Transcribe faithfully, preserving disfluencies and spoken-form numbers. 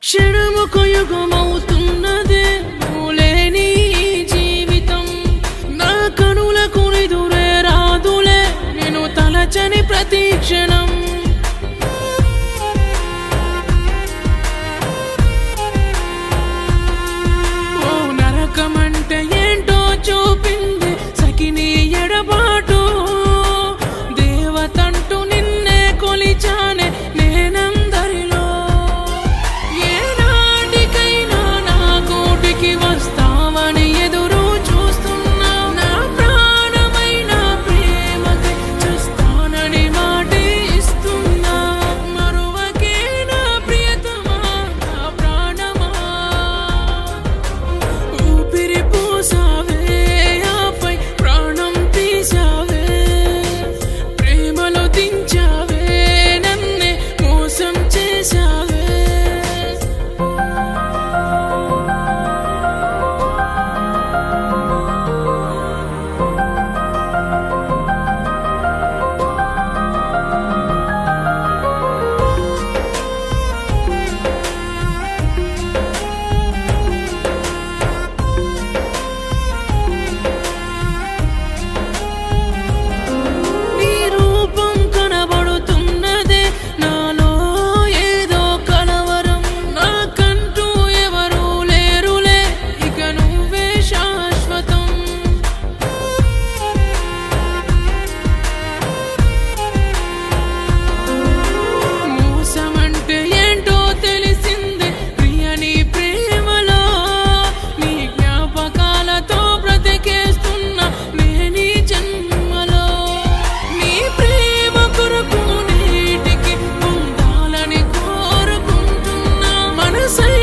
క్షణముకు యుగమవుతున్నదే నువ్వులేని జీవితం నా కనులకు నిదురే రాదులే నేను తలచని ప్రతి క్షణం ఓ నరకమంటే ఏంటో చూపింది సకినీ ఎడబాటు దేవతంటూ నిన్నే కొలిచానే నేనందరిలో ఏనాటికైనా నా కోటికి వస్తావని ఎదురు చూస్తున్నా నా ప్రాణమైన ప్రేమకై చూస్తానని మాటే ఇస్తున్నా మరువకే నా ప్రియతమా నా ప్రాణమా ఊపిరి పోసావే ఆపై ప్రాణం తీసావే ప్రేమలో దించావే నన్నే మోసం చేసావే నీ రూపం కనబడుతున్నదే నాలో ఏదో కలవరం నాకంటూ ఎవరూ లేరులే ఇక నువ్వే శాశ్వతం మోసమంటే ఏంటో తెలిసిందే ప్రియ నీ ప్రేమలో నీ జ్ఞాపకాలతో బ్రతికేస్తున్నా నేనీ జన్మలో నీ ప్రేమ కొరకు నీటికి పొందాలని కోరుకుంటున్నా మనసై